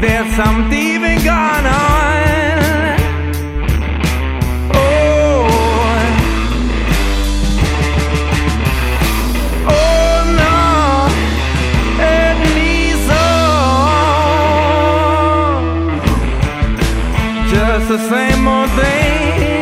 there's some thieving going on. Oh no, it needs so just the same old thing.